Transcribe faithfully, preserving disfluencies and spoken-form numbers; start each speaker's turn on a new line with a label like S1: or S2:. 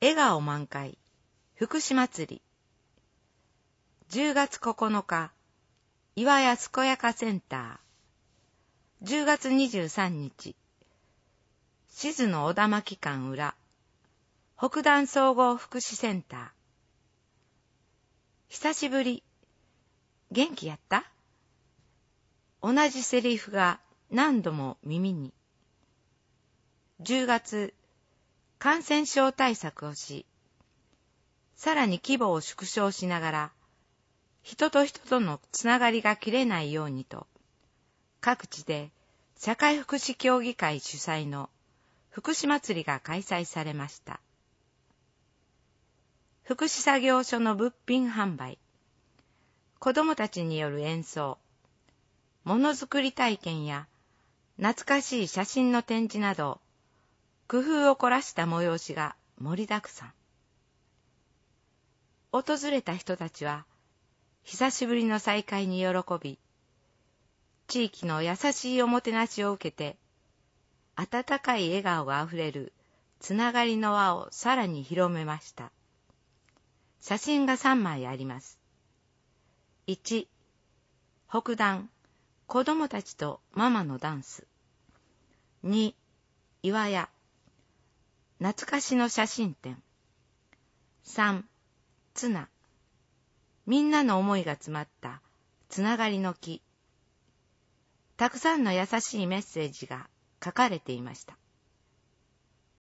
S1: 笑顔満開、福祉祭り。じゅうがつここのか、岩屋健やかセンター。じゅうがつにじゅうさんにち、静野小田巻館裏、北段総合福祉センター。久しぶり、元気やった？同じセリフが何度も耳に。じゅうがつ、感染症対策をし、さらに規模を縮小しながら、人と人とのつながりが切れないようにと、各地で社会福祉協議会主催の福祉祭りが開催されました。福祉作業所の物品販売、子どもたちによる演奏、ものづくり体験や懐かしい写真の展示など、工夫を凝らした催しが盛りだくさん。訪れた人たちは、久しぶりの再会に喜び、地域の優しいおもてなしを受けて、温かい笑顔があふれるつながりの輪をさらに広めました。写真がさんまいあります。いち、北段、子供たちとママのダンス。に、岩屋、懐かしの写真展。さん、ツナ、みんなの思いが詰まったつながりの木。たくさんの優しいメッセージが書かれていました。